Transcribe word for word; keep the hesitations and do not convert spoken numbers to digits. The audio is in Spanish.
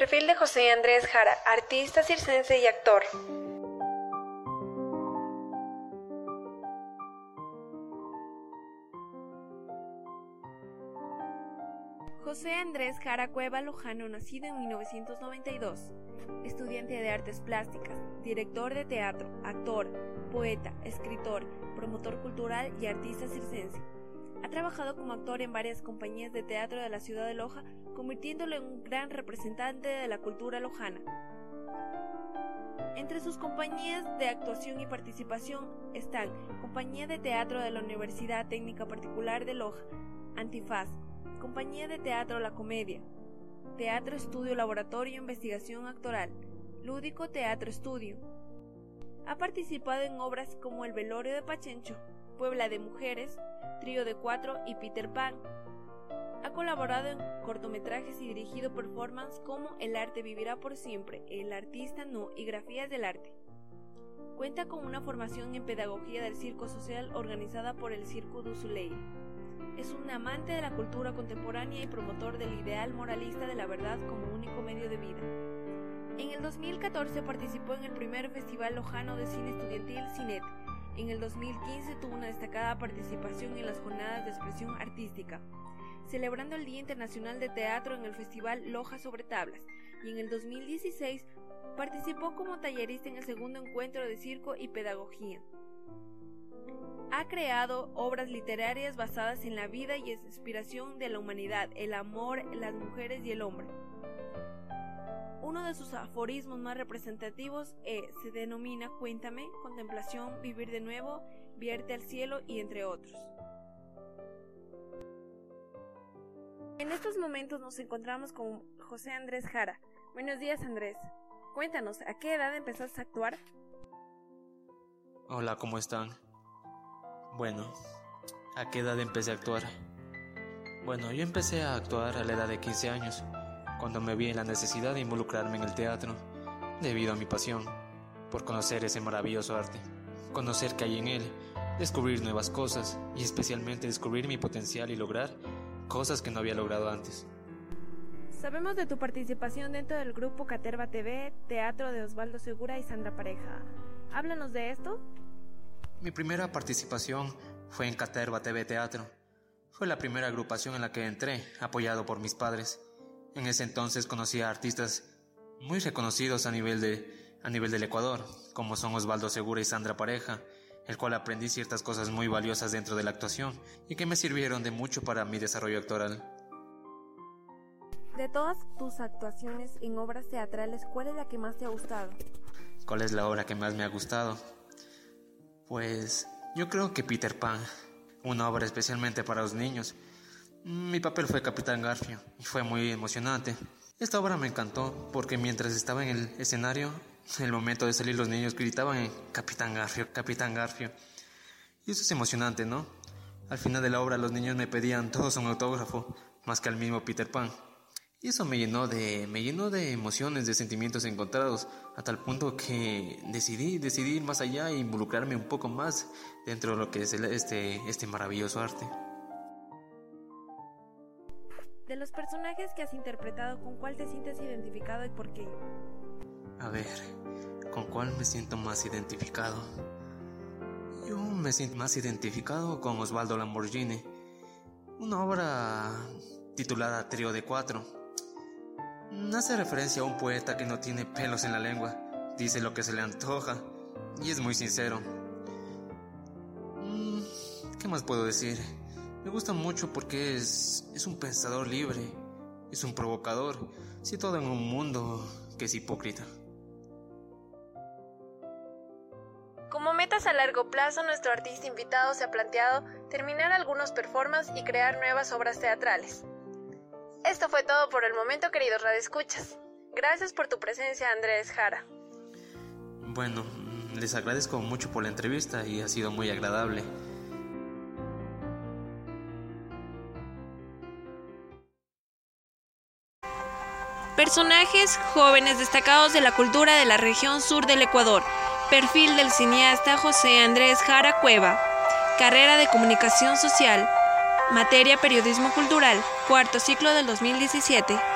Perfil de José Andrés Jara, artista circense y actor. José Andrés Jara Cueva Lojano, nacido en mil novecientos noventa y dos, estudiante de artes plásticas, director de teatro, actor, poeta, escritor, promotor cultural y artista circense. Ha trabajado como actor en varias compañías de teatro de la ciudad de Loja, convirtiéndolo en un gran representante de la cultura lojana. Entre sus compañías de actuación y participación están Compañía de Teatro de la Universidad Técnica Particular de Loja, Antifaz, Compañía de Teatro La Comedia, Teatro Estudio Laboratorio Investigación Actoral, Lúdico Teatro Estudio. Ha participado en obras como El Velorio de Pachencho, Puebla de Mujeres, Trío de Cuatro y Peter Pan. Ha colaborado en cortometrajes y dirigido performances como El arte vivirá por siempre, El artista no y Grafías del arte. Cuenta con una formación en pedagogía del circo social organizada por el Circo du Soleil. Es un amante de la cultura contemporánea y promotor del ideal moralista de la verdad como único medio de vida. En el dos mil catorce participó en el primer Festival Lojano de Cine Estudiantil CINET. En el dos mil quince tuvo una destacada participación en las Jornadas de Expresión Artística, celebrando el Día Internacional de Teatro en el Festival Loja sobre Tablas, y en el dos mil dieciséis participó como tallerista en el segundo encuentro de circo y pedagogía. Ha creado obras literarias basadas en la vida y inspiración de la humanidad, el amor, las mujeres y el hombre. Uno de sus aforismos más representativos eh, se denomina Cuéntame, Contemplación, Vivir de Nuevo, Vierte al Cielo y entre otros. En estos momentos nos encontramos con José Andrés Jara. Buenos días, Andrés. Cuéntanos, ¿a qué edad empezaste a actuar? Hola, ¿cómo están? Bueno, ¿a qué edad empecé a actuar? Bueno, yo empecé a actuar a la edad de quince años, cuando me vi en la necesidad de involucrarme en el teatro, debido a mi pasión por conocer ese maravilloso arte, conocer qué hay en él, descubrir nuevas cosas y especialmente descubrir mi potencial y lograr cosas que no había logrado antes. Sabemos de tu participación dentro del grupo Caterva T V, teatro de Osvaldo Segura y Sandra Pareja. Háblanos de esto. Mi primera participación fue en Caterva T V Teatro. Fue la primera agrupación en la que entré, apoyado por mis padres. En ese entonces conocí a artistas muy reconocidos a nivel, de, a nivel del Ecuador, como son Osvaldo Segura y Sandra Pareja, el cual aprendí ciertas cosas muy valiosas dentro de la actuación y que me sirvieron de mucho para mi desarrollo actoral. De todas tus actuaciones en obras teatrales, ¿cuál es la que más te ha gustado? ¿Cuál es la obra que más me ha gustado? Pues yo creo que Peter Pan, una obra especialmente para los niños. Mi papel fue Capitán Garfio y fue muy emocionante. Esta obra me encantó porque mientras estaba en el escenario, en el momento de salir los niños gritaban en Capitán Garfio, Capitán Garfio. Y eso es emocionante, ¿no? Al final de la obra los niños me pedían todos un autógrafo, más que al mismo Peter Pan. Y eso me llenó de, me llenó de emociones, de sentimientos encontrados, a tal punto que decidí, decidí ir más allá e involucrarme un poco más dentro de lo que es el, este, este maravilloso arte. De los personajes que has interpretado, ¿con cuál te sientes identificado y por qué? A ver, ¿con cuál me siento más identificado? Yo me siento más identificado con Osvaldo Lamborghini, una obra titulada Trío de Cuatro. Hace referencia a un poeta que no tiene pelos en la lengua, dice lo que se le antoja y es muy sincero. ¿Qué más puedo decir? Me gusta mucho porque es, es un pensador libre, es un provocador, situado en un mundo que es hipócrita. Como metas a largo plazo, nuestro artista invitado se ha planteado terminar algunos performances y crear nuevas obras teatrales. Esto fue todo por el momento, queridos radioescuchas. Gracias por tu presencia, Andrés Jara. Bueno, les agradezco mucho por la entrevista y ha sido muy agradable. Personajes jóvenes destacados de la cultura de la región sur del Ecuador. Perfil del cineasta José Andrés Jara Cueva. Carrera de Comunicación Social. Materia Periodismo Cultural. Cuarto ciclo del dos mil diecisiete.